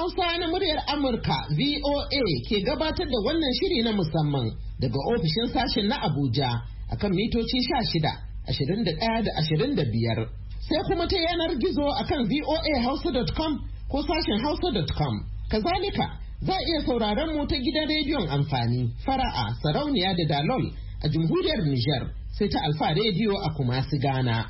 Hausa na muryar Amurka VOA ke gabatar da wannan shiri na musamman daga ofishin sashen na Abuja akan mitoci 16, 21 da 25. Sai kuma ta yanar gizo akan voahausa.com ko sashen hausa.com. Kazalika za a iya sauraron mu ta gidan rediyon amfani Fara'a, Sarauniya da Dalol a jamhuriyar Nijar, sai ta Alfa rediyo a Kumasi, Ghana.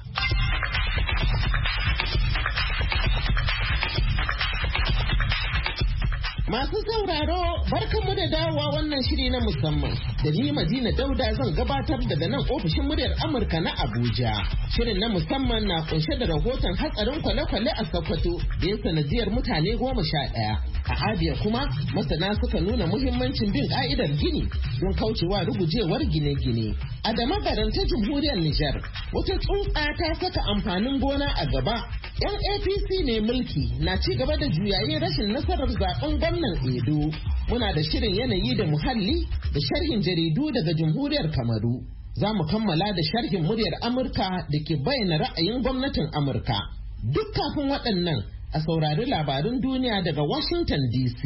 Masu sauraro barkanmu da dawowa wannan shiri na musamman da ni Madina Dauda zan gabatar daga nan ofishin muryar Amurka na Abuja. Shirin na musamman na kunshe da rahoton hatsarin kwale-kwale a Sokoto da ya sanadiyar mutane 11. A Abia kuma masana suka nuna muhimmancin bin ka'idar gini don kaucewa rugujewar gine-gine. A da magaranta jamhuriyar Nijar wata tsutsa ta saka amfanin gona a gaba. Yan APC ne mulki na ci gaba da juyayin rashin nasarar zaben gwamnan Edo. Muna da shirin yanayi da muhalli da sharhin jaridu daga jamhuriyar Kamaru. Za mu kammala da sharhin muryar Amurka da ke bayyana ra'ayin gwamnatin Amurka. Duk kafin waɗannan a saurari labarun duniya daga Washington DC.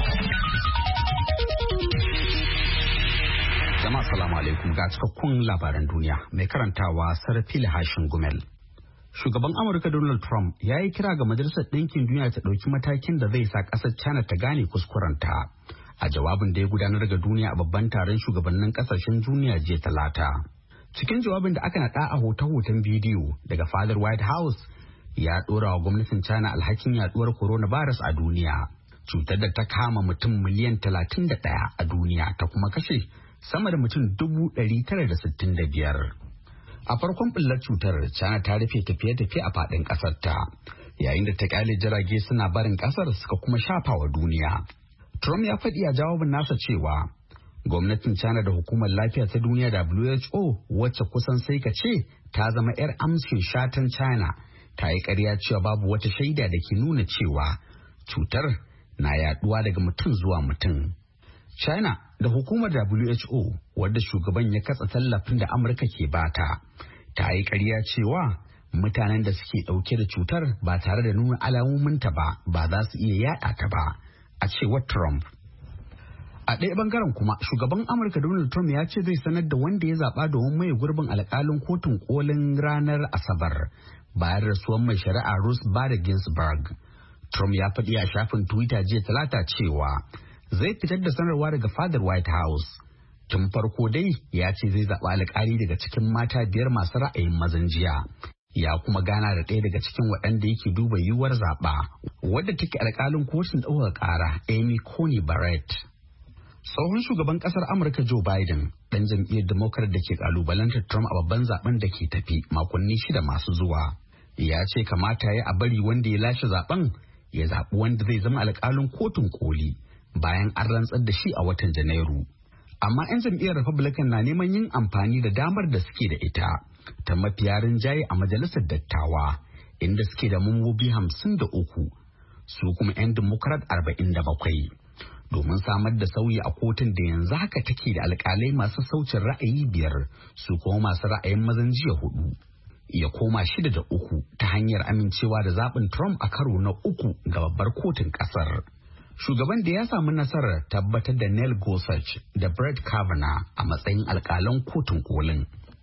Jama'a salamu alaikum ga cikakkun labaran duniya mai karantawa Sarfil Hashin Gumel. Shugaban Amurka Donald Trump ya yi kira ga Majalisar Ɗinkin Duniya ta ɗauki matakin da zai sa ƙasar China ta gane kuskurenta a jawabin da ya gudanar ga duniya a babban taron shugabannin ƙasashen duniya jiya Talata. Cikin jawabin da aka naɗa a hoton bidiyo daga fadar White House ya ɗora wa gwamnatin China alhakin yaɗuwar coronavirus a duniya. Cutar da ta kama mutum miliyan 31 a duniya ta kuma kashe sama da mutum 965. A farkon ɓullar cutar, China ta rufe tafiye-tafiye a faɗin ƙasar ta, yayin da ta ƙyale jirage suna barin ƙasar suka kuma shafa wa duniya. Trump ya faɗi a jawabin nasa cewa gwamnatin China da hukumar lafiya ta duniya WHO wacce kusan sai ka ce ta zama 'yar amshin shatan China ta yi ƙarya cewa babu wata shaida da ke nuna cewa cutar na yaɗuwa daga mutum zuwa mutum. China da hukumar WHO wadda shugaban ya katsa tallafin da Amurka ke bata ta yi ƙarya cewa mutanen da suke ɗauke da cutar ba tare da nuna alamominta ba za su iya yaɗa ta ba, a cewar Trump. A ɗaya bangaren kuma shugaban Amurka Donald Trump ya ce zai sanar da wanda ya zaɓa domin maye gurbin alƙalin kotun kolin ranar Asabar bayan rasuwar mai shari'a Ruth Bader Ginsburg. Trump ya faɗi a shafin Twitter jiya Talata cewa zai fitar da sanarwa daga fadar White House. Tun farko dai ya ce zai zaɓi alƙali daga cikin mata 5 masu ra'ayin mazan jiya. Ya kuma gana da ɗaya daga cikin waɗanda yake duba yiwuwar zaɓa, wadda take alƙalin kotun ɗaukar ƙara Amy Coney Barrett. Tsohon shugaban ƙasar Amurka Joe Biden, ɗan jam'iyyar Democrat da ke ƙalubalantar Trump a babban zaɓen da ke tafi makonni 6 masu zuwa, ya ce kamata ya a bari wanda ya lashe zaɓen ya zaɓi wanda zai zama alƙalin kotun koli bayan an rantsar da shi a watan Janairu. Amma 'yan jam'iyyar Republican na neman yin amfani da damar da suke da ita ta mafiya rinjaye a majalisar dattawa, inda suke da mambobi 53, su kuma 'yan Democrat 47, domin samar da sauyi a kotun da yanzu haka take da alƙalai masu saucin ra'ayi 5, su kuma masu ra'ayin mazan jiya 4. Ya koma 6-3 ta hanyar amincewa da zaɓin Trump a karo na 3 ga babbar kotun ƙasar. Shugaban da ya samu nasarar tabbatar da Neil Gorsuch da Brett Kavanaugh a matsayin alƙalan kotun kolin.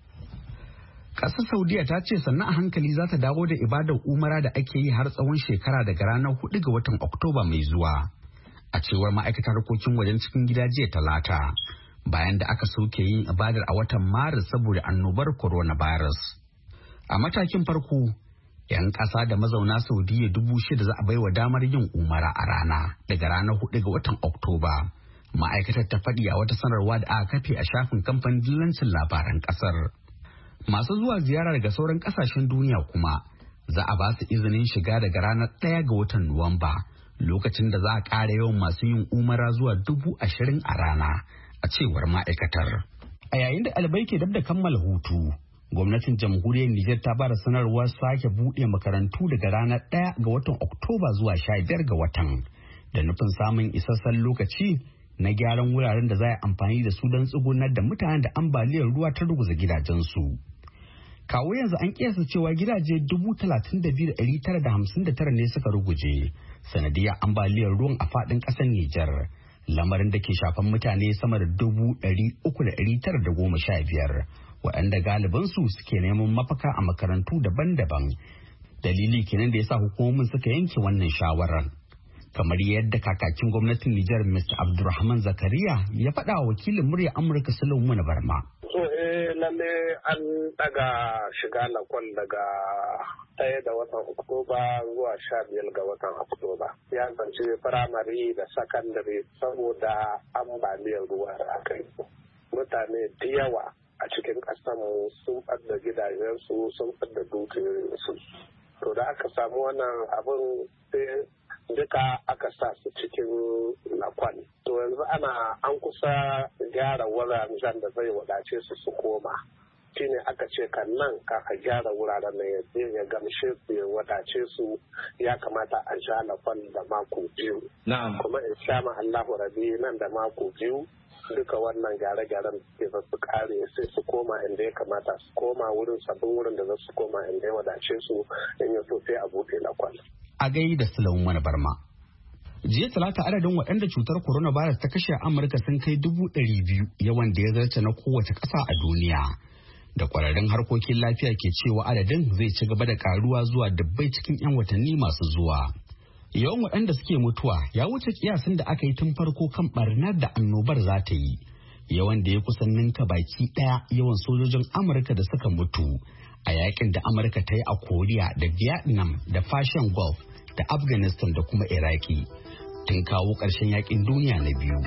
Ƙasar Saudiya ta ce sannan a hankali za ta dawo da ibadar umara da ake yi har tsawon shekara daga ranar 4 ga watan Oktoba mai zuwa. A cewar ma'aikatar harkokin wajen cikin gida jiya Talata, bayan da aka soke yin ibadar a watan Maris saboda annobar coronavirus. A matakin farko, 'yan ƙasa da mazauna Saudiya 6,000 za a baiwa damar yin umara a rana daga ranar 4 ga watan Oktoba. Ma'aikatar ta faɗi a wata sanarwa da aka kafe a shafin kamfanin dillancin labaran ƙasar. Masu zuwa ziyara daga sauran ƙasashen duniya kuma za a ba su izinin shiga daga ranar 1 ga watan Nuwamba, lokacin da za a ƙara yawan masu yin umara zuwa 20,000 a rana, a cewar ma'aikatar. A yayin da ɗalibai ke dab da kammala hutu, gwamnatin jamhuriyar Nijar ta bada sanarwar sake buɗe makarantu daga ranar 1 ga watan Oktoba zuwa 15 ga watan, da nufin samun isassan lokaci na gyaran wuraren da za a amfani da su don tsugunar da mutanen da ambaliyar ruwa ta ruguza gidajensu. Kawo yanzu an kiyasta cewa gidaje 32,959 ne suka ruguje sanadiyar ambaliyar ruwan a faɗin ƙasar Nijar. Lamarin da ke shafan mutane sama da 300,915 waɗanda galibinsu suke neman mafaka a makarantu daban-daban. Dalili kenan da ya sa hukumomin suka yanke wannan shawarar. Kamar yadda kakakin gwamnatin Nijar Mr. Abdulrahman Zakariya ya faɗa wa wakilin murya Amurka Sulaiman Barma. Lalle an daga shiga lakwal daga 1 da watan Oktoba zuwa 15 ga watan Oktoba. Ya zanci firamare da sakandare saboda ambaliyar ruwa da aka yi. Mutane da yawa a cikin ƙasarmu sun ɓadda gidajensu sun ɓadda dukiyoyinsu. To da aka samu wannan abin sai duka aka sa su cikin lakwal. To yanzu an kusa gyara wuraren da zai wadace su koma. Shine aka ce kan nan ka a gyara wuraren nan ya gamshe su ya wadace su ya kamata a sha lakwal da mako 2. Kuma in sha ma Allahu rabi nan da mako 2 duka wannan gyare-gyaren da za su kare sai su koma inda ya kamata su koma wurin sabbin wurin da za su koma inda ya wadace su in ya so sai a buɗe lakwal. A gai da Sulaiman Barma. Jiya Talata adadin waɗanda cutar coronavirus ta kashe a Amurka sun kai 200,000 yawan da ya zarce na kowace ƙasa a duniya. Da ƙwararrun harkokin lafiya ke cewa adadin zai ci gaba da karuwa zuwa dubbai cikin 'yan watanni masu zuwa. Yawan waɗanda suke mutuwa ya wuce kiyasin da aka yi tun farko kan ɓarnar da annobar za ta yi. Yawan da ya kusan ninka baki ɗaya yawan sojojin Amurka da suka mutu a yakin da Amurka ta yi a Koriya da Vietnam da Persian Gulf da Afghanistan da kuma Iraki tun kawo ƙarshen yakin duniya na biyu.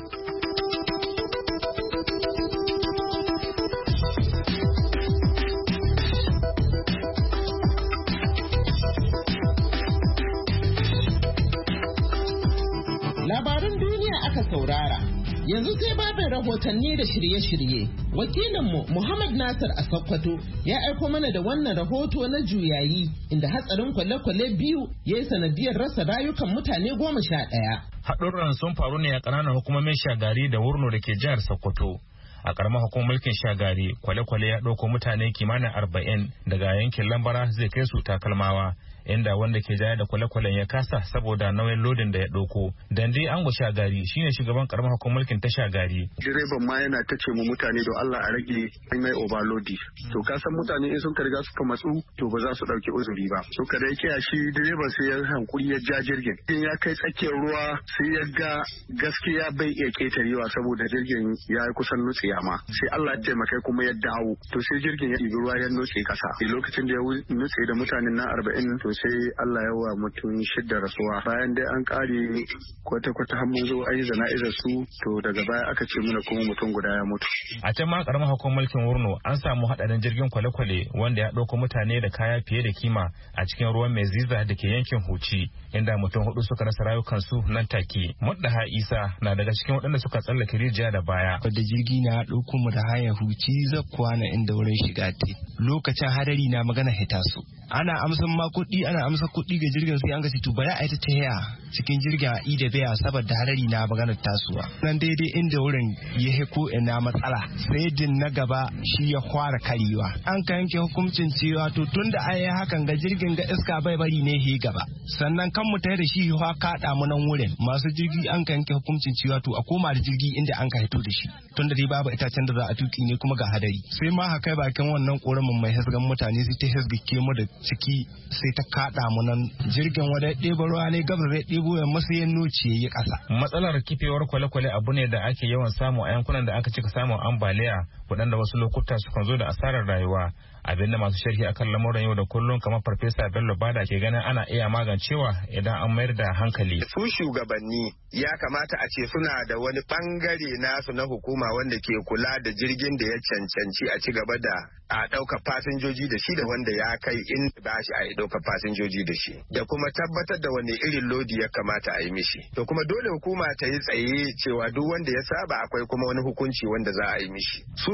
Labaran duniya aka saurara. Yanzu sai babin rahotanni da shirye-shirye. Wakilinmu Muhammad Nasir a Sokoto ya aiko mana da wannan rahoto na juyayi inda hatsarin kwale-kwale biyu ya yi sanadiyar rasa rayukan mutane 11. Haɗurran sun faru ne a ƙananan hukumomin Shagari da Wurno da ke jihar Sokoto. A ƙaramar hukumar mulkin Shagari, kwale-kwale ya ɗauko mutane kimanin 40 daga yankin Lambara zai kai su Takalmawa, inda wanda ke jaya da kwale-kwalen ya kasa saboda nauyin lodin da ya ɗauko. Dande Ango Shagari shine shugaban ƙaramar hukumar mulkin ta Shagari. Direban ma yana ta ce mu mutane don Allah a rage mai overloadi. To ka san mutane in sun ka riga suka matsu to ba za su ɗauki uzuri ba. So kada yake shi direban sai ya hankuri ya ja jirgin. In ya kai tsakiyar ruwa sai ya ga gaskiya bai iya ketarewa saboda jirgin ya yi kusan nutse ma. Sai Allah ya taimaka kuma ya dawo. To sai jirgin ya ɗibi ruwa ya nutse kasa. Lokacin da ya nutse da mutanen na 40 to sai Allah ya wa mutum 6 rasuwa. Bayan dai an kare kwata-kwata har mun zo an yi zana'izar su to daga baya aka ce mana kuma mutum guda ya mutu. A can ma karamar hukumar mulkin Wurno an samu hadarin jirgin kwale-kwale wanda ya ɗauko mutane da kaya fiye da kima a cikin ruwan mai ziza da ke yankin Huci inda mutum 4 suka rasa rayukansu nan take. Muddaha Isa na daga cikin waɗanda suka tsallake rijiya da baya. Da jirgi na ɗauko mu da hanyar Huci zakkuwa na inda wurin shiga te. Lokacin hadari na magana hita su. Ana amsan ma ana amsa kuɗi ga jirgin sai an ga to bari a yi ta taya cikin jirgin a da baya saboda hadari na maganar tasowa. Nan daidai inda wurin ya heko ina matsala sai din na gaba shi ya fara karewa. An ka yanke hukuncin cewa to tunda an yi hakan ga jirgin ga iska bai bari ne he gaba. Sannan kan mu tare da shi ya kaɗa mu nan wurin masu jirgi an ka yanke hukuncin cewa to a koma da jirgi inda an ka hito da shi. Tunda dai babu itacen da za a tuki ne kuma ga hadari. Sai ma haka bakin wannan koramin mai hasgan mutane sai ta hasgake mu da ciki sai ta kaɗa mu nan jirgin wadda ɗebo ruwa ne gabar zai ɗebo ya masu yin noci ya yi ƙasa. Matsalar kifewar kwale-kwale abu ne da ake yawan samu a yankunan da aka cika samun ambaliya waɗanda wasu lokuta sukan zo da asarar rayuwa. Abinda masu sharhi akan lamuran yau da kullum kamar Farfesa Bello Bada ke ganin ana iya magancewa idan an mayar da hankali. Su shugabanni ya kamata a ce suna da wani bangare nasu na hukuma wanda ke kula da jirgin da ya cancanci a ci gaba da a ɗaukar fasinjoji da shi da wanda ya kai in ba shi a yi ɗaukar fasinjoji da shi da kuma tabbatar da wani irin lodi ya kamata a yi mishi. To kuma dole hukuma ta yi tsaye cewa duk wanda ya saba akwai kuma wani hukunci wanda za a yi mishi. Su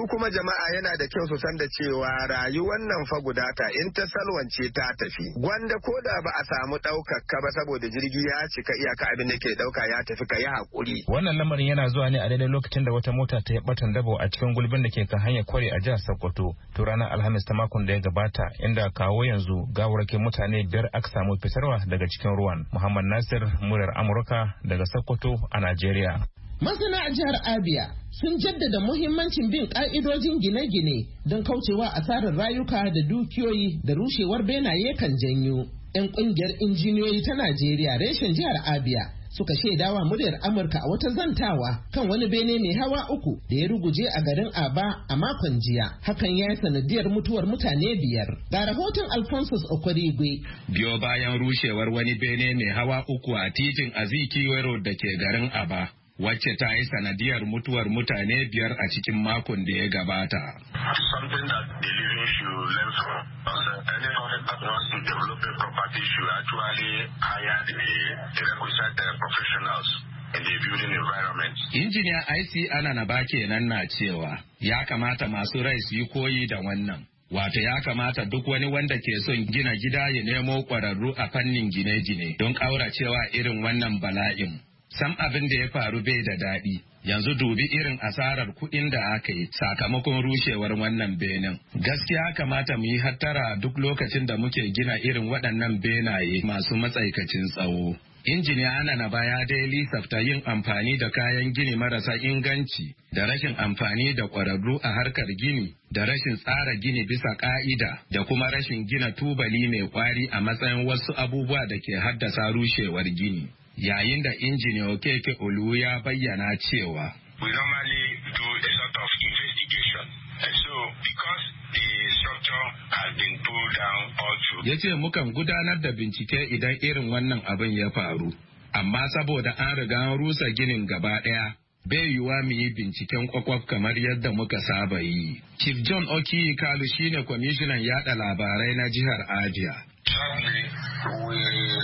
kuma jama'a yana da kyau su san da cewa rayuwar nan fa gudata in ta salwance ta tafi. Gwanda ko da ba a samu ɗaukar ka ba saboda jirgi ya cika iyaka abin da ke ɗauka ya tafi ka yi haƙuri. Wannan lamarin yana zuwa ne a daidai lokacin da wata mota ta yi batan dabo a cikin gulbin da ke kan hanyar Kware a jihar Sokoto to ranar Alhamis ta makon da ya gabata, inda kawo yanzu gawarwakin mutane 5 aka samu fitarwa daga cikin ruwan. Muhammad Nasir, muryar Amurka daga Sokoto a Najeriya. Masana a jihar Abia sun jaddada muhimmancin bin ƙa'idojin gine-gine don kaucewa asarar rayuka da dukiyoyi da rushewar benaye kan janyo. 'Yan ƙungiyar injiniyoyi ta Najeriya reshen jihar Abia suka shaidawa muryar Amurka a wata zantawa kan wani bene mai hawa 3 da ya ruguje a garin Aba a makon jiya. Hakan ya yi sanadiyar mutuwar mutane 5. Ga rahoton Alphonsus Okorigwe. Biyo bayan rushewar wani bene mai hawa 3 a titin Azikiwe Road da ke garin Aba, wacce ta yi sanadiyar mutuwar mutane 5 a cikin makon da ya gabata. Something that the living should learn from. Any government that wants to develop a property should actually hire the requisite professionals in the building environment. Injiniya IC Ananaba kenan na cewa ya kamata masu rai su yi koyi da wannan. Wato ya kamata duk wani wanda ke son gina gida ya nemo ƙwararru a fannin gine-gine don ƙauracewa irin wannan bala'in. Sam abin da ya faru bai da daɗi. Yanzu dubi irin asarar kuɗin da aka yi sakamakon rushewar wannan benin. Gaskiya kamata mu yi hattara duk lokacin da muke gina irin waɗannan benaye masu matsaikacin tsawo. Injiniya Ananaba ya dai lissafta yin amfani da kayan gini marasa inganci da rashin amfani da ƙwararru a harkar gini da rashin tsara gini bisa ƙa'ida da kuma rashin gina tubali mai ƙwari a matsayin wasu abubuwa da ke haddasa rushewar gini. Yayin da injiniya Okeke Olu ya bayyana cewa we normally do a sort of investigation. And so because the structure has been pulled down all through. Ya ce mukan gudanar da bincike idan irin wannan abin ya faru. Amma saboda an riga an rusa ginin gaba ɗaya, bai yiwuwa mu yi binciken kwakwaf kamar yadda muka saba yi. Chief John Okiyi Kalu shine kwamishinan yada labarai na jihar Abia. Sadly, we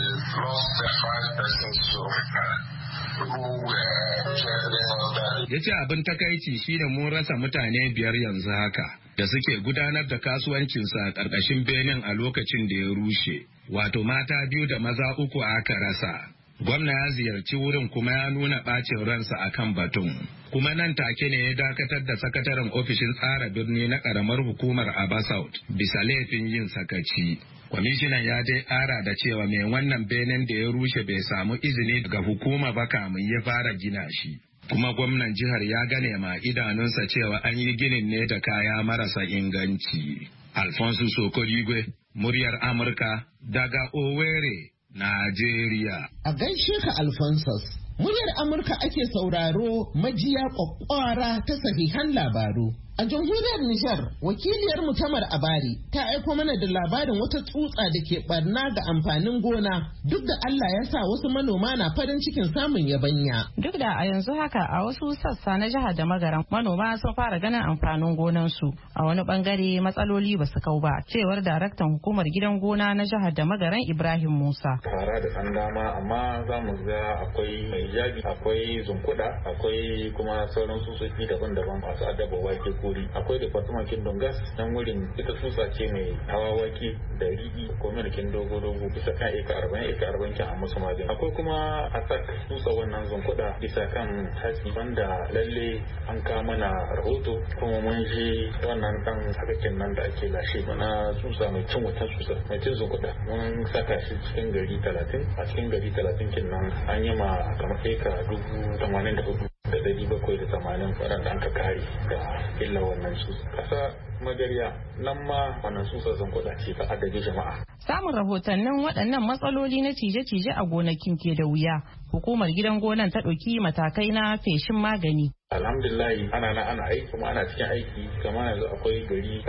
lost 5 persons so far who were traveling on that. Ya ce abin takaici shine mun rasa mutane 5 yanzu haka da suke gudanar da kasuwancinsu a ƙarƙashin benin a lokacin da ya rushe. Wato mata 2 da maza 3 aka rasa. Gwamna ya ziyarci wurin kuma ya nuna ɓacin ransa akan batun. Kuma nan take ne ya dakatar da sakataren ofishin tsara birni na ƙaramar hukumar Aba South bisa laifin yin sakaci. Kwamishinan ya dai ƙara da cewa mai wannan benin da ya rushe bai samu izini daga hukuma ba kamun ya fara gina shi. Kuma gwamnan jihar ya gane ma idanunsa cewa an yi ginin ne da kaya marasa inganci. Alfonso Sokorigwe, muryar Amurka, daga Owerri, Najeriya. A gaishe ka Alphonsus. Muryar Amurka ake sauraro majiya kwakwara ta sahihan labaru. A jamhuriyar Nijar, wakiliyar Tamar Abari ta aiko mana da labarin wata tsutsa da ke barna ga amfanin gona duk da Allah ya sa wasu manoma na farin cikin samun yabanya. Duk da a yanzu haka a wasu sassa na jihar da magaran manoma sun fara ganin amfanin gonansu a wani bangare matsaloli ba su kau ba, cewar daraktan hukumar gidan gona na jihar da magaran Ibrahim Musa. Fara da ɗan dama amma za mu ga akwai mai jabi, akwai zunkuda, akwai kuma sauran tsutsotsi daban-daban masu adaba wake ko akwai departamentin dongas nan wurin ita tsutsa ce mai hawa wake da riɗi ko milikin dogo bisa kan eka 40 kin a musu magani. Akwai kuma attack tsutsa wannan zunkuda bisa kan hatsi wanda lalle an kawo mana rahoto kuma mun ji wannan dan hakakin nan da ake lashe na tsutsa mai cin wata tsutsa mai cin zunkuda mun saka shi cikin gari 30 a cikin gari 30 kin nan an yi ma kamar eka 84,780 waɗanda an ka kare da illa wannan su kasa magariya nan ma wannan tsutsa zankuda ce ta addabi jama'a. Samun rahotannin waɗannan matsaloli na cije-cije a gonakin ke da wuya. Hukumar gidan gonan ta ɗauki matakai na feshin magani. Alhamdulillah ana aiki kuma ana cikin aiki kamar yanzu akwai gari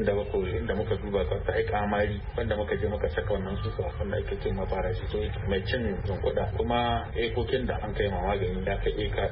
37 inda muka duba ta aika amari wanda muka je muka saka wannan tsutsa wanda ake cin mafara shi to mai cin zankuda kuma ekokin da an kai ma magani ya kai eka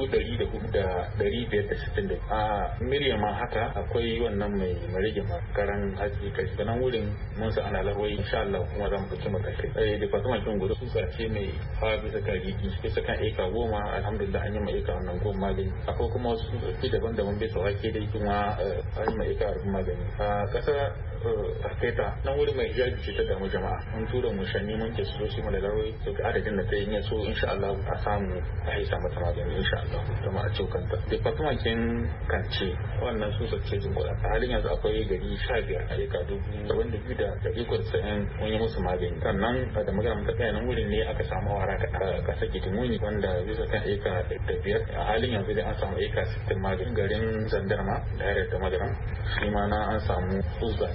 104,560. A Miriam haka akwai wannan mai rage makaran hatsi kai da nan wurin mun sa ana larwai insha Allah kuma za mu ɗauki matakai. Department kin gudu tsutsa ce mai hawa bisa kan rigi bisa kan eka 10 alhamdulillah an yi ma eka wannan 10 magani akwai kuma wasu tsutsotsi daban-daban bisa wake dai kuma an mai ika magani a ƙasa Afeta nan wuri mai hijabi ce ta damu jama'a mun tura mu shanni mun ke su su mana larwai to ga adadin da ta yi so insha Allah a samu a haisa mata magani insha Allah kuma a cikin kanta department kin kance wannan su sace jin a halin yanzu akwai gari 15 a eka 2,290 mun yi musu magani sannan da magana ta kai nan wurin ne aka samu wara ka sake timuni wanda bisa kan eka 5 a halin yanzu dai an samu eka 60 magani garin Zandarma da da magana shi ma na an samu tsutsa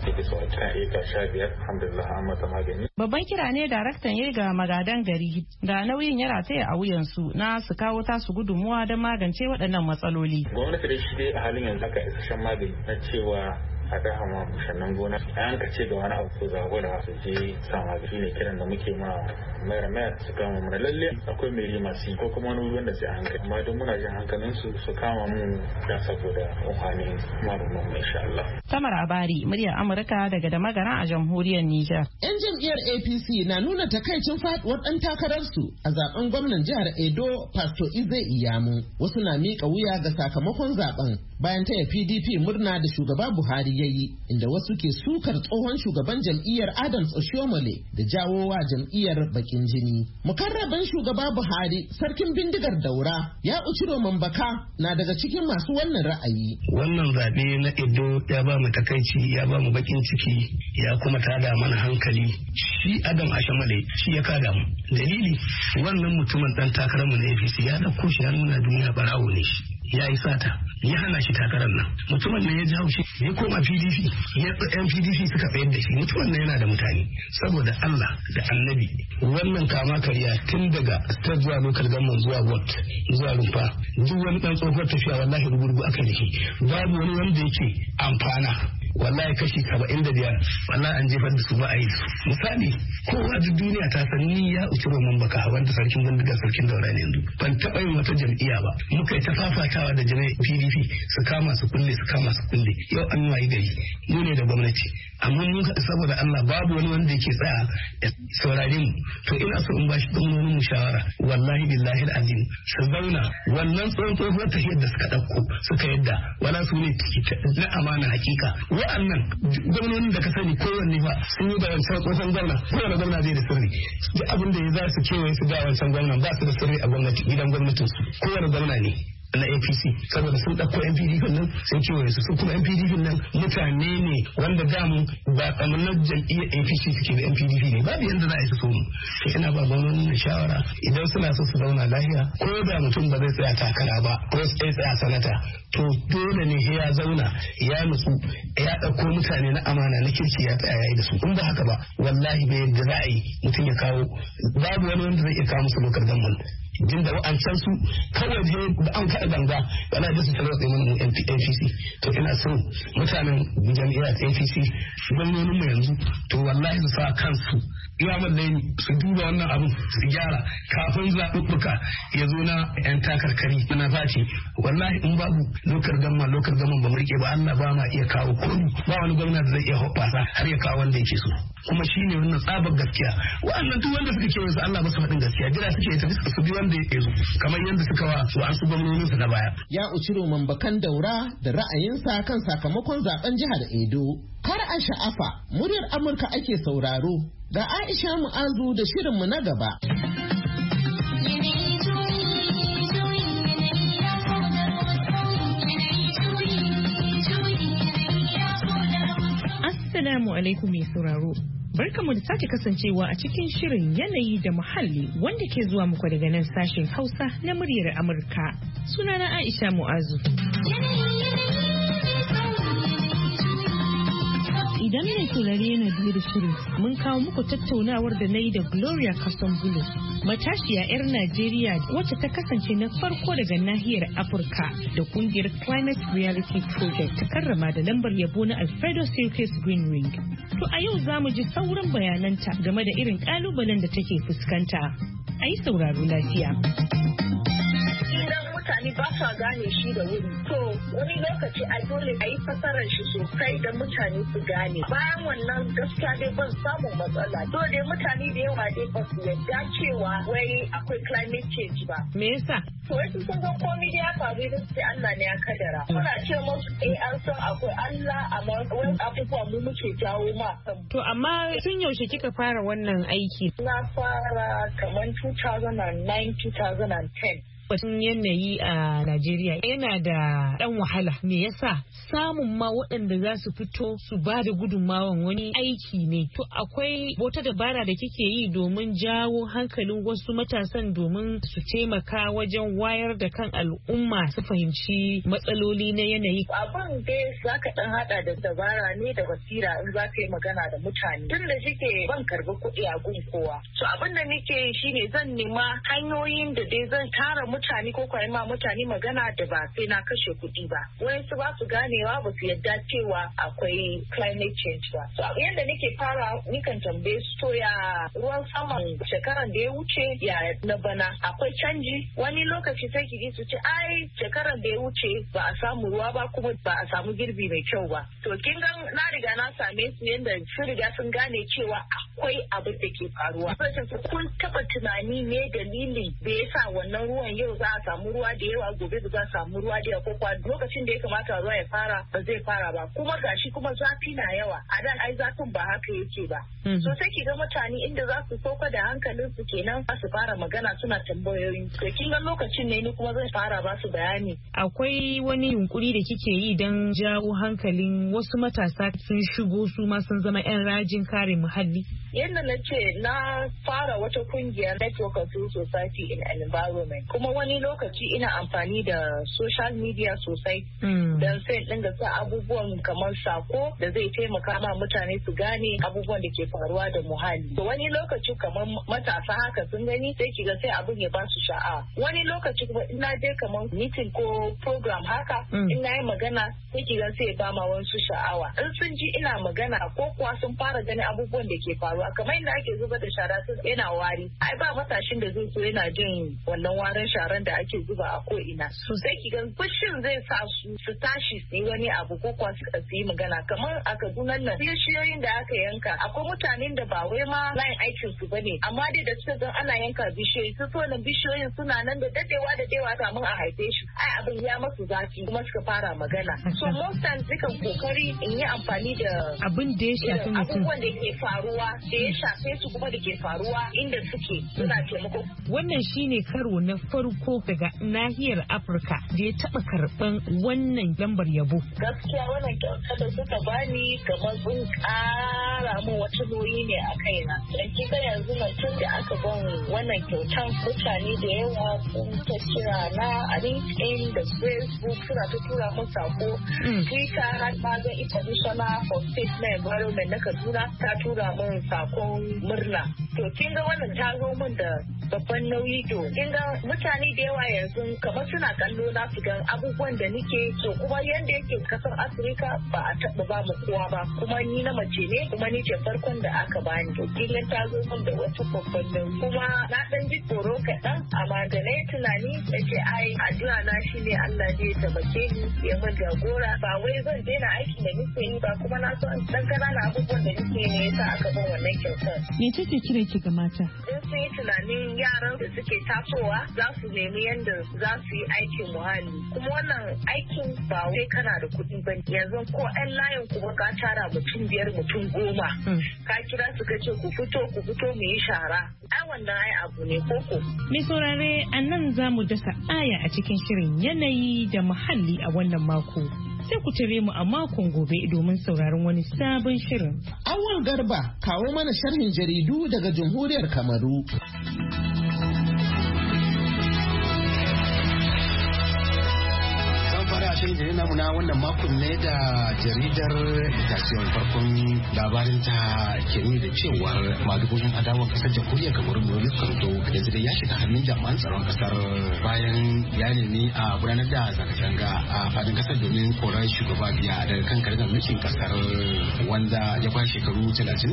Babban kira ne daraktan ya ga magadan gari da nauyin ya rataya a wuyansu na su kawo tasu gudunmuwa don magance waɗannan matsaloli. Gwamnati da shi dai a halin yanzu aka isasshen magani na cewa a da hama mushannan gona an ka ce da wani abu ko zagora su je sama shi ne kiran da muke ma mayar su kama mana lalle akwai mai masu ko kuma wani wanda sai hankali amma don muna jin hankalin su kama mu da saboda amfanin marunan mu insha Allah. Tamar Abari muryar Amurka daga da magana a jamhuriyar Nijar. Yan jam'iyyar APC na nuna takaicin faduwar dan takararsu a zaben gwamnan jihar Edo Pastor Ize Iyamu. Wasu na miƙa wuya ga sakamakon zaben bayan taya PDP murna da shugaba Buhari yayi inda wasu ke sukar tsohon shugaban jam'iyyar Adams Oshiomhole da jawowa jam'iyyar bakin jini. Mukarraban shugaba Buhari sarkin bindigar Daura ya Uchiro Mambaka na daga cikin masu wannan ra'ayi. Wannan zaɓe na Edo ya ba mu takaici ya ba mu bakin ciki ya kuma tada mana hankali. Shi Adam Oshiomhole shi ya kada mu. Dalili wannan mutumin dan takararmu na APC ya dauko shi ya nuna duniya barawo ne shi. Ya yi sata ya hana shi takarar nan mutumin nan ya ji haushi ya koma PDP yan PDP suka tsayar da shi mutumin nan yana da mutane saboda Allah da Annabi wannan kama karya tun daga state zuwa local government zuwa ward zuwa rumfa duk wani dan tsohuwar tafiya wallahi rubutu aka da shi babu wani wanda yake amfana wallahi kashi 75 wallahi an jefar da su ba a yi misali kowa duk duniya ta san ni ya Uchiro Mambaka wanda sarkin bindiga sarkin Daura ne yanzu ban taɓa yin wata jam'iyya ba muka yi ta fafatawa da jami'ai PDP su kama su kulle yau an wayi gari mu ne da gwamnati amma mun saboda Allah babu wani wanda yake tsaya ya saurare mu to ina so in bashi gwamnonin mu shawara wallahi billahi alazim su zauna wannan tsohuwar tafiyar da suka ɗauko suka yadda wala su ne na amana hakika wa'annan gwamnonin da ka sani kowanne ba sun yi da wancan tsohon gwamna kowane gwamna zai da sirri duk abin da ya za su kewaye su ga wancan gwamnan ba su da sirri a gwamnati gidan gwamnatin su kowane gwamna ne na APC saboda sun ɗauko NPDP nan sun kewaye su kuma NPDP nan mutane ne wanda damu ba tsamannar jam'iyyar APC suke da NPDP ne babu yadda za a yi su mu to ina ba gwamnonin shawara idan suna so su zauna lafiya ko da mutum ba zai tsaya takara ba ko sai tsaya sanata to dole ne ya zauna ya nutsu ya ɗauko mutane na amana na kirki ya tsaya yayi da su in ba haka ba wallahi bai yadda za a yi mutum ya kawo babu wani wanda zai iya kawo musu lokar gamman jin da wa'ancan su kawai da an kaɗa ganga yana da su tarwatsa mana mu APC to ina so mutanen jami'ar APC gwamnonin mu yanzu to wallahi su sa kansu iya mallaini su duba wannan abin su gyara kafin zaɓuɓɓuka ya zo na 'yan takarkari na faci wallahi in babu lokar gamman ba mu rike ba Allah ba ma iya kawo komi ba wani gwamna da zai iya hoɓɓasa har ya kawo wanda yake so kuma shine wannan tsabar gaskiya wa'annan duk wanda suka kewaye su Allah ba su faɗin gaskiya jira suke tafi su bi wanda yake zo kamar yadda suka wa su gwamnonin su na baya. Ya Uchiro Mambakan Daura da ra'ayinsa kan sakamakon zaben jihar Edo. Kar a sha'afa muryar Amurka ake sauraro ga Aisha Mu'azu da shirinmu na gaba. Assalamu alaikum mai sauraro. Barkamu da sake kasancewa a cikin shirin yanayi da muhalli wanda ke zuwa muku daga nan sashen Hausa na muryar Amurka. Sunana Aisha Mu'azu. Idan mai saurare yana biyu da shirin mun kawo muku tattaunawar da na yi da Gloria Kasambulu, matashiya 'yar Najeriya wacce ta kasance na farko daga nahiyar Afirka da kungiyar Climate Reality Project ta karrama da lambar yabo na Alfredo Circus Green Ring. To a yau za mu ji sauran bayananta game da irin kalubalen da take fuskanta. A yi sauraro lafiya. mutane ba sa gane shi da wuri. To wani lokaci a dole a yi fasarar shi sosai da mutane su gane. Bayan wannan gaskiya dai ban samun matsala. Dole mutane da yawa dai ba su yarda cewa wai akwai climate change ba. Me yasa? To wasu sun ga komai da ya faru da sai Allah ne ya kaddara. Muna ce musu an san akwai Allah amma wani abubuwa mu muke jawo ma kanmu. To amma tun yaushe kika fara wannan aiki? Na fara kamar 2009-2010. Batun yanayi a Najeriya yana da ɗan wahala. Me yasa? Samun ma waɗanda za su fito su ba da gudunmawan wani aiki ne. To akwai wata dabara da kike yi domin jawo hankalin wasu matasan domin su taimaka wajen wayar da kan al'umma su fahimci matsaloli na yanayi. Abin dai za ka ɗan haɗa da dabara ne da basira in za ka yi magana da mutane. Tun da shike ban karɓi kuɗi a gun kowa. So abin da nake yi shine zan nema hanyoyin da dai zan tara mutane ko kwaye ma mutane magana da ba sai na kashe kuɗi ba. Wayansu ba su ganewa ba su yadda cewa akwai climate change ba. So yadda nake fara nikan tambaye su to ya ruwan saman shekaran da ya wuce ya na bana akwai canji. Wani lokaci sai ki ji su ce ai shekaran da ya wuce ba a samu ruwa ba kuma ba a samu girbi mai kyau ba. To kin ga na riga na same su yadda sun riga sun gane cewa akwai abin da ke faruwa. Kun taɓa tunani ne dalili da ya sa wannan ruwan yau za a samu ruwa da yawa gobe ba za a samu ruwa da yawa ko kwa lokacin da ya kamata ruwa ya fara ba zai fara ba kuma gashi kuma zafi na yawa a da ai zafin ba haka yake ba. So sai ki ga mutane inda za su sauka da hankalin su kenan za su fara magana suna tambayoyi. To kin ga lokacin ne ni kuma zan fara ba su bayani. Akwai wani yunkuri da kike yi don jawo hankalin wasu matasa sun shigo su ma sun zama 'yan rajin kare muhalli? Yadda na ce na fara wata kungiyar Network of Civil Society in an Environment kuma wani lokaci ina amfani da social media sosai don sai dinga sa abubuwan kamar sako da zai taimaka ma mutane su gane abubuwan da ke faruwa da muhalli. To wani lokaci kamar matasa haka sun gani sai kiga sai abin ya ba su sha'a. Wani lokaci kuma ina je kamar meeting ko program haka ina yi magana sai kiga sai ya ba ma wasu sha'awa. In sun ji ina magana ko kuwa sun fara ganin abubuwan da ke faruwa kamar yadda ake zuba da shara yana wari. Ai ba matashin da zai so yana jin wannan warin sharan da ake zuba a ko ina. So sai kiga fushin zai sa su tashi su yi wani abu ko kuwa su yi magana kamar a Kaduna nan bishiyoyin da aka yanka akwai mutanen da ba wai ma layin aikin su bane amma dai da suka gan ana yanka bishiyoyi su so bishiyoyin suna nan da dadewa kamun a haife shi ai abin ya masu zafi kuma suka fara magana. So most times dukan kokari in yi amfani da abin da ya shafi mutum abubuwan da ke faruwa da ya shafe su kuma da ke faruwa inda suke suna taimako. Wannan shine karo na farko daga nahiyar Afirka da ya taba karban wannan lambar yabo. Gaskiya wannan kyautar da suka bani kamar sun kara min wata nauyi ne a kaina. Dan kika yanzu na tun da aka ban wannan kyautar mutane da yawa sun ta kira na a LinkedIn da Facebook suna ta tura min sako. Twitter har ma ga International for State na Environment na Kaduna ta tura min sakon murna. To kin ga wannan ta zo min da babban nauyi to kin ga mutane da yawa yanzu kamar suna kallo na su ga abubuwan da nike so kuma yanda yake kasar Afirka ba a taɓa ba mu kowa ba kuma ni na mace ne kuma ni ce farkon da aka bani to kin ga ta zo min da wata babban nauyi kuma na dan ji tsoro kaɗan amma da na yi tunani da ce ai addu'a na shi ne Allah zai tabbake ni ya min jagora ba wai zan daina aiki da nike yi ba kuma na so dan ƙananan abubuwan da nike ne yasa aka ban wannan kyautar. Me kike kira ki ga mata? Sun yi tunanin yaran da suke tasowa za su nemi yadda za su yi aikin muhalli kuma wannan aikin ba wai kana da kuɗi ba yanzu ko 'yan layin kuma ka tara mutum 5 mutum 10 ka kira su ka ce ku fito mu yi shara ai wannan ai abu ne koko. Mai saurare a nan za mu dasa aya a cikin shirin yanayi da muhalli a wannan mako. Sai ku tare mu a makon gobe domin sauraron wani sabon shirin. Awal Garba kawo mana sharhin jaridu daga Jamhuriyar Kamaru. Shirin shirin namu na wannan makon ne da jaridar Mutation farkon labarin ta ke nuni da cewar madugun adawar kasar jamhuriyar Kamaru Maurice Kamto yanzu da ya shiga hannun jami'an tsaron kasar bayan ya nemi a gudanar da zanga-zanga a fadin kasar domin korar shugaba Biya daga kan karagar mulkin kasar wanda ya kwa shekaru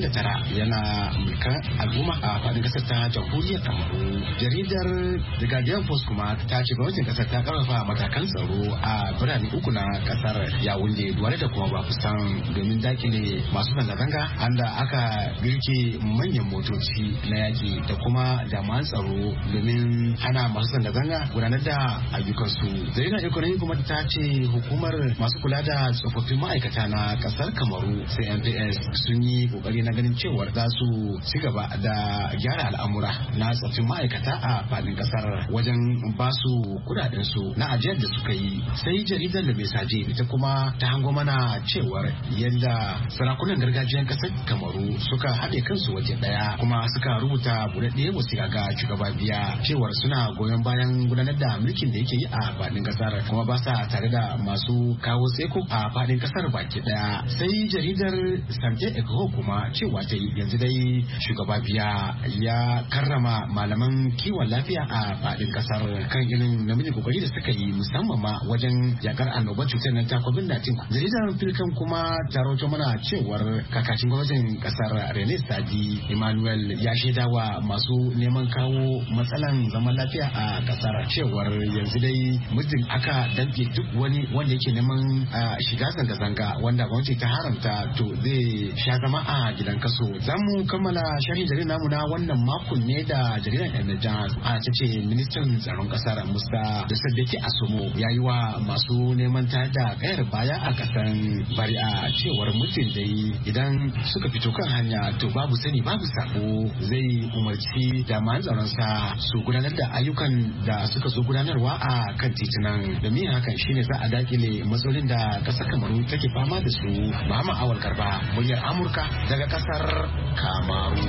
39 yana mulkar al'umma a fadin kasar ta jamhuriyar Kamaru. Jaridar The Guardian Post kuma ta ce gwamnatin kasar ta karfafa matakan tsaro a birane uku na kasar Yaounde, Duwale da kuma Bakusan domin dakile masu zanga-zanga anda aka girke manyan motoci na yaki da kuma jami'an tsaro domin hana masu zanga-zanga gudanar da ayyukansu. Jaridar Economy kuma ta ce hukumar masu kula da tsofaffin ma'aikata na kasar Kamaru CNPS sun yi kokari na ganin cewar za su ci gaba da gyara al'amura na tsofaffin ma'aikata a fadin kasar wajen ba su kudaden su na ajiyar da suka yi. Sai jaridar da Mesaje ita kuma ta hango mana cewar yadda sarakunan gargajiyar kasar Kamaru suka haɗe kansu waje ɗaya kuma suka rubuta buɗaɗɗiyar wasiƙa ga shugaba Biya cewar suna goyon bayan gudanar da mulkin da yake yi a faɗin kasar kuma ba sa tare da masu kawo tseko a faɗin kasar baki ɗaya. Sai jaridar Sante Ekho kuma cewa ta yi yanzu dai shugaba Biya ya karrama malaman kiwon lafiya a faɗin kasar kan irin namijin kokari da suka yi musamman ma wajen yakar annobar cutar nan ta COVID-19. Jaridar Filkan kuma ta rawaito mana cewar kakacin gwamnatin kasar Rene Sadi Emmanuel ya shaida wa masu neman kawo matsalan zaman lafiya a kasar cewar yanzu dai muddin aka danke duk wani wanda yake neman shiga zanga-zanga wanda gwamnati ta haramta to zai sha zama a gidan kaso. Za mu kammala sharhin jaridar namu na wannan makon ne da jaridar Emergence a ce ministan tsaron kasar Musa da Sadiki Asomo ya yi wa masu neman tayar da kayar baya a kasan bari a cewar mutum dai idan suka fito kan hanya to babu sani babu sabo zai umarci jami'an tsaron sa su gudanar da ayyukan da suka zo gudanarwa a kan titunan domin hakan shine za a dakile matsalolin da kasar Kamaru take fama da su. Muhammad Awal Garba, muryar Amurka daga kasar Kamaru.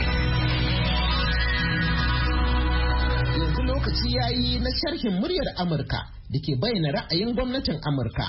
Yanzu lokaci yayi na sharhin muryar Amurka da ke bayyana ra'ayin gwamnatin Amurka.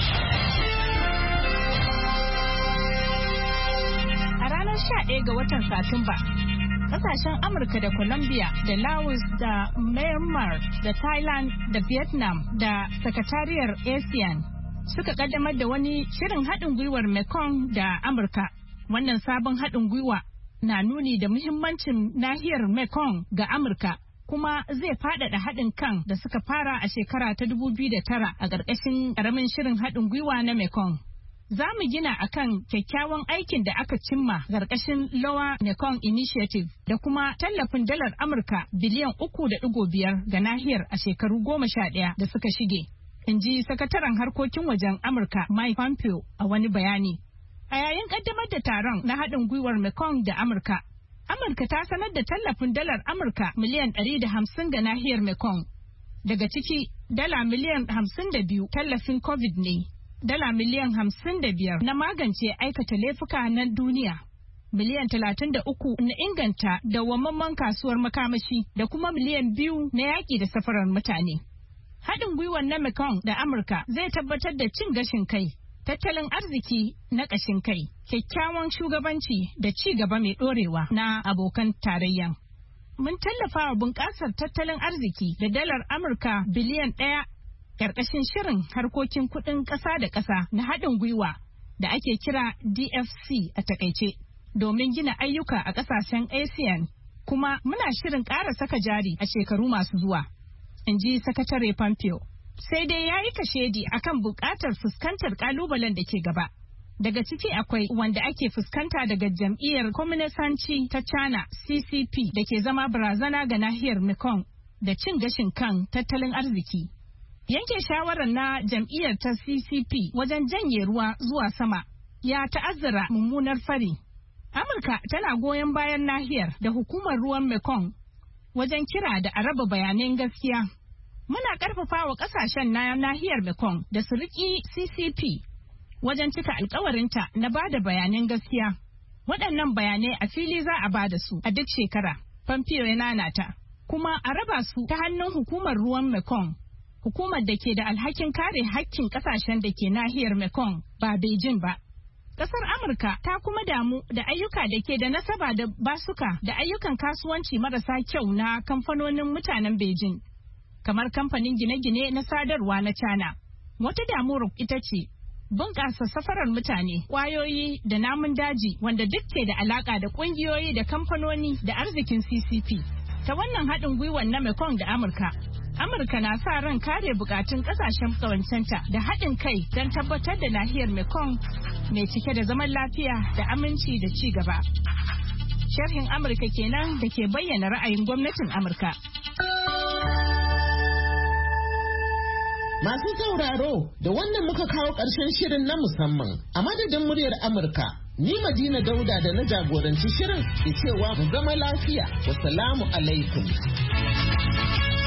A ranar 11 ga watan Satumba, kasashen Amurka da Colombia da Laos da Myanmar da Thailand da Vietnam da Sakatariyar ASEAN suka kaddamar da wani shirin haɗin gwiwar Mekong da Amurka. Wannan sabon haɗin gwiwa na nuni da muhimmancin nahiyar Mekong ga Amurka, kuma zai faɗaɗa haɗin kan da suka fara a shekara ta 2009 a ƙarƙashin ƙaramin shirin haɗin gwiwa na Mekong. Za mu gina akan kyakkyawan aikin da aka cimma ƙarƙashin Lower Mekong Initiative da kuma tallafin dalar Amurka biliyan 3.5 ga nahiyar a shekaru 11 da suka shige, in ji sakataren harkokin wajen Amurka Mike Pompeo a wani bayani. A yayin ƙaddamar da taron na haɗin gwiwar Mekong da Amurka, Amurka ta sanar da tallafin dalar Amurka miliyan 150 ga nahiyar Mekong. Daga ciki, dala miliyan 52 tallafin COVID ne. Dala miliyan 55 na magance aikata laifuka na duniya, miliyan 33 na inganta dawwammamen kasuwar makamashi da kuma miliyan 2 na yaƙi da safarar mutane. Haɗin gwiwar na Mekong da Amurka zai tabbatar da cin gashin kai, tattalin arziki na ƙashin kai, kyakkyawan shugabanci da ci gaba mai ɗorewa na abokan tarayyan. Mun tallafa wa bunƙasar tattalin arziki da dalar Amurka biliyan 1 ƙarƙashin shirin harkokin kuɗin ƙasa da ƙasa na haɗin gwiwa da ake kira DFC a takaice, domin gina ayyuka a ƙasashen ASEAN, kuma muna shirin ƙara saka jari a shekaru masu zuwa, in ji Sakatare Pompeo. Sai dai ya yi kashedi akan buƙatar fuskantar ƙalubalen da ke gaba. Daga ciki akwai wanda ake fuskanta daga jam'iyyar Kwaminisanci ta China CCP da ke zama barazana ga nahiyar Mekong da cin gashin kan tattalin arziki. Yanke shawarar na jam'iyyar ta CCP wajen janye ruwa zuwa sama ya ta'azzara mummunar fari. Amurka tana goyon bayan nahiyar da hukumar ruwan Mekong wajen kira da a raba bayanan gaskiya. Muna ƙarfafa wa ƙasashen na nahiyar Mekong da su riƙi CCP wajen cika alkawarinta na ba da bayanan gaskiya. Waɗannan bayanai a fili za a ba da su a duk shekara, Pompeo ya nanata, kuma a raba su ta hannun hukumar ruwan Mekong. hukumar da ke da alhakin kare hakkin kasashen da ke nahiyar Mekong ba Beijing ba. Kasar Amurka ta kuma damu da ayyuka da ke da nasaba da basuka da ayyukan kasuwanci marasa kyau na kamfanonin mutanen Beijing, kamar kamfanin gine-gine na sadarwa na China. Wata damuwar ita ce bunƙasa safarar mutane, ƙwayoyi da namun daji wanda duk ke da alaƙa da ƙungiyoyi da kamfanoni da arzikin CCP. Ta wannan haɗin gwiwar na Mekong da Amurka na sa ran kare bukatun ƙasashen ƙawancenta da haɗin kai don tabbatar da nahiyar Mekong mai cike da zaman lafiya da aminci da ci gaba. Sharhin Amurka kenan da ke bayyana ra'ayin gwamnatin Amurka. Masu sauraro, da wannan muka kawo ƙarshen shirin na musamman a madadin muryar Amurka. Ni Madina Dauda da na jagoranci shirin ke cewa mu zama lafiya. Wassalamu alaikum.